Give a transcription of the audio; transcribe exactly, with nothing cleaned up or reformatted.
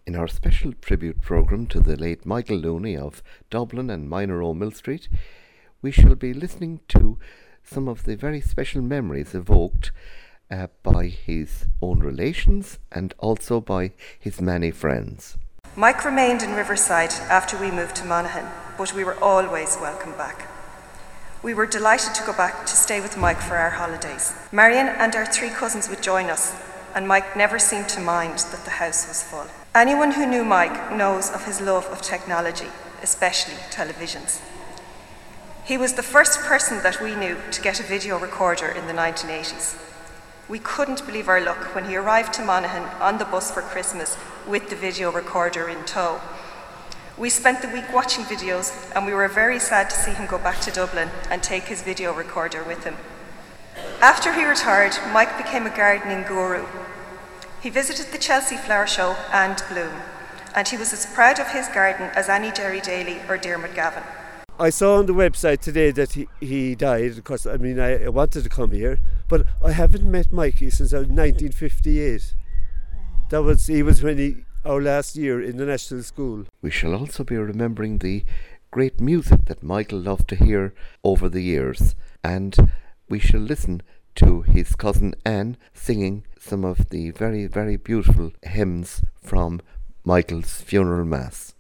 In our special tribute programme to the late Michael Looney of Dublin and Minor Mill Street, we shall be listening to some of the very special memories evoked uh, by his own relations and also by his many friends. Mike remained in Riverside after we moved to Monaghan, but we were always welcome back. We were delighted to go back to stay with Mike for our holidays. Marion and our three cousins would join us, and Mike never seemed to mind that the house was full. Anyone who knew Mike knows of his love of technology, especially televisions. He was the first person that we knew to get a video recorder in the nineteen eighties. We couldn't believe our luck when he arrived to Monaghan on the bus for Christmas with the video recorder in tow. We spent the week watching videos, and we were very sad to see him go back to Dublin and take his video recorder with him. After he retired, Mike became a gardening guru. He visited the Chelsea Flower Show and Bloom, and he was as proud of his garden as any Jerry Daly or Dermot Gavin. I saw on the website today that he, he died, because I mean I, I wanted to come here, but I haven't met Mikey since nineteen fifty-eight. That was he was when he our last year in the National School. We shall also be remembering the great music that Michael loved to hear over the years, and we shall listen to his cousin Anne singing some of the very, very beautiful hymns from Michael's funeral mass.